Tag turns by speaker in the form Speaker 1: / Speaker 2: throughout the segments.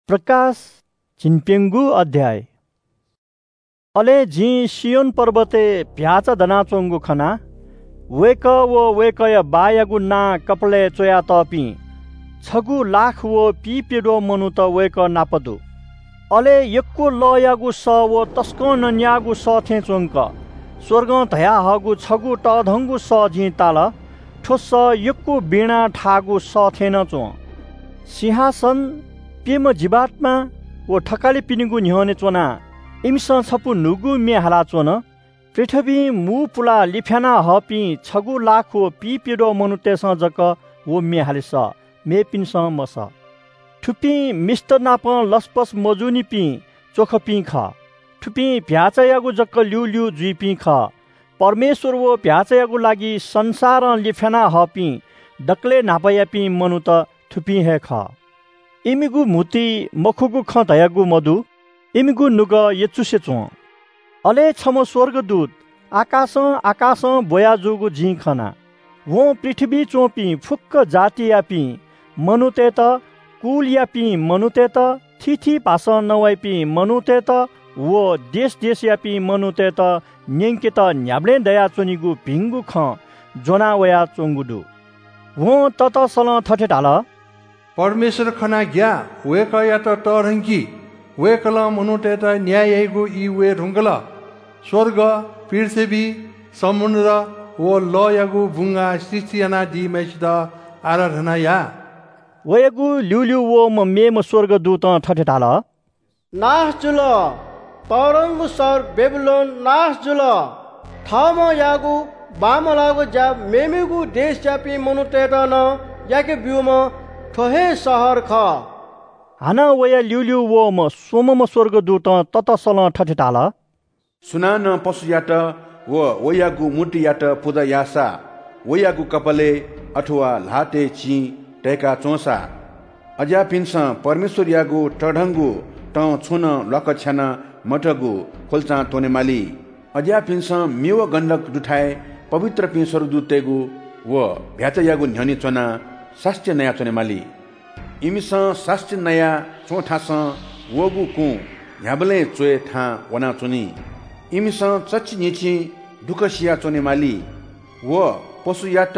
Speaker 1: प्रकाश झिनपेंगु अध्याय अले जी सियोन पर्वते भ्याचा धनाचोंगु खना वेक वो वेकय बायगु ना कपले चोया तपी छगु लाख वो पी पेडो मनु त वेक नापदु अले यक्को लयागु स वो तस्को नन्यागु स थे चोंक स्वर्ग धया हगु छगु टधंगु स जी ताल ठोस यक्को बीणा ठागु स थेन चो सिंहासन पेम जीवात्मा वो ठकाले पिनिगु न्ह्यने चोना इमिस छपु नुगु मे हाला चोन पृथ्वी मु पुला लिफ्याना हपी छगु लाख वो पी पेडो मनुतेस जक वो मे हालिस मे पिनस मस ठुपी मिस्टर नाप लसपस मजुनी पी चोख पी ख ठुपी भ्याचयागु जक ल्यु ल्यु जुई पी ख परमेश्वर वो भ्याचयागु लागि संसार लिफ्याना हपी डक्ले नापया पी मनु त ठुपी हे ख इमिगु मुती मखुगु ख धयागु मधु इमिगु नुग यचुसे चो अले छम स्वर्गदूत आकाश बोयाजुगु झी खना वो पृथ्वी चोपी फुक्क जाति यापी मनुते त कुल यापी मनुते त थिथि पास नवाइपी मनुते त वो देश यापी मनुते त न्यंके त न्याब्ले दया चोनिगु भिंगु ख जोना वया चोंगुदु वो तत सल थठे ढाल
Speaker 2: परमेश्वर खना ग्या वेक या त टरंकी वेकल मनुते त न्यायगु ई वे रुंगल स्वर्ग पृथ्वी समुद्र वो लयगु बुंगा सृष्टिना दी मेसिद आराधना या
Speaker 1: वयगु ल्युल्यु वो म मेम स्वर्गदूत ठठे ढाल
Speaker 3: नाश जुल तरंगु सर बेबीलोन नाश जुल थम यागु बाम लागु जा मेमेगु देश जापी मनुते त न याके बिउम ठोहे सहर ख
Speaker 1: हाना वया ल्युल्यु वो म सोमम स्वर्गदूत ततसल ठठे ढाल
Speaker 4: सुनान पशु याट वो वयागु मुटी याट पुदा यासा वयागु कपले अथवा लाटे ची टेका चोसा अज्या पिन्स परमेश्वर यागु टढंगु त छुन लक छ्यान मठगु खोल्चा तोनेमाली अज्या पिन्स मेव गण्डक दुठाए पवित्र पिन स्वर्गदूतेगु वो भ्याच यागु न्ह्यनी चोना शास्त्र नया चोनेमाली इमिस शास्त्र नया चोठास वगु कु ह्याबले चोए था वना चोनी इमिस चच्ची निची दुखसिया चोनेमाली वो पशु याट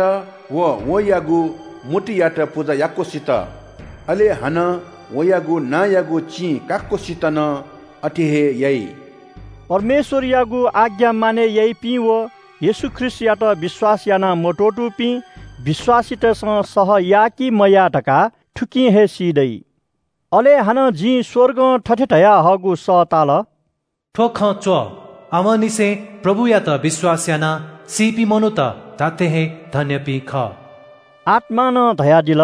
Speaker 4: वो यागु मुटी याट पूजा याको सित अले हन वो यागु ना यागु ची काको सित न अटिहे यई
Speaker 1: परमेश्वर यागु आज्ञा माने यई पी वो येशू ख्रीष्ट याट विश्वास याना मोटोटु पी विश्वासित सह याकी मया ढका ठुकी हे सिदै अले हन जी स्वर्ग ठठेठया हगु स ताल
Speaker 5: ठोख चो अमनिसे प्रभु या त विश्वास याना सीपी मनु त ताते हे धन्य पी ख
Speaker 1: आत्मा न धया दिल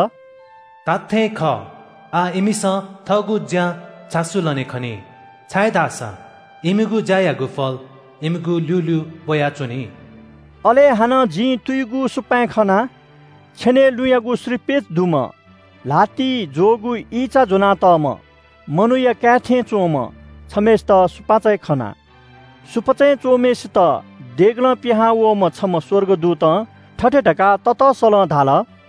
Speaker 5: ताते ख आ इमिस थगु ज्या छासुलने खनि छायदासा इमिगु जायागु फल इमिगु ल्युल्यु बोया चुनी
Speaker 1: अले हन जी तुइगु सुपाय खना छेने लुयागु श्रीपेच दुम लाती जोगु इचा जोना तम मनुया क्याथे चोम छमेस त सुपाचै खना सुपचै चोमेस त देग्ल पिहा वो म छम स्वर्गदूत ठठे ढका तत सल धाल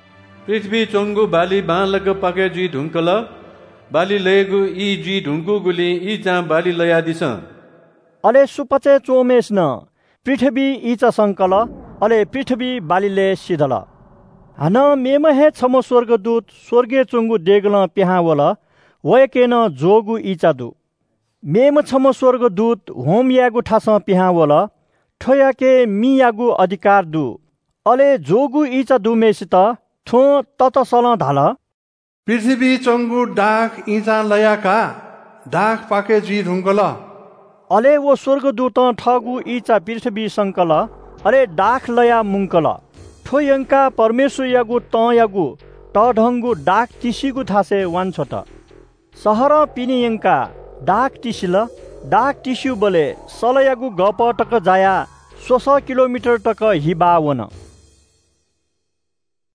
Speaker 6: पृथ्वी चोंगु बाली बालग पाके जी ढुंकल बाली लयगु ई जी ढुंकु गुली ई चा बाली लया दिस
Speaker 1: अले सुपचै चोमेस न पृथ्वी इचा संकल अले पृथ्वी बालीले सिधल हन मेम हे छम स्वर्गदूत स्वर्गे चुंगु देगल पिहावल वयकेन जोगु इचादु मेम छम स्वर्गदूत होम यागु ठास पिहावल ठोयाके मी यागु अधिकार दु अले जोगु इचादु मेसित थो ततसल धाल
Speaker 2: पृथ्वी चंगु डाक इचा लयाका डाक पाके जी ढुंगल
Speaker 1: अले वो स्वर्गदूत ठगु इचा पृथ्वी संकल अले डाक लया मुंकल ठोयंका परमेश्वर यागु त यागु टढंगु डाक तिसीगु थासे वान छोट सहर पिनियंका डाक तिसिल डाक तिस्यु बले सलयागु गप टक जाया 100 किलोमिटर टक हिबा वन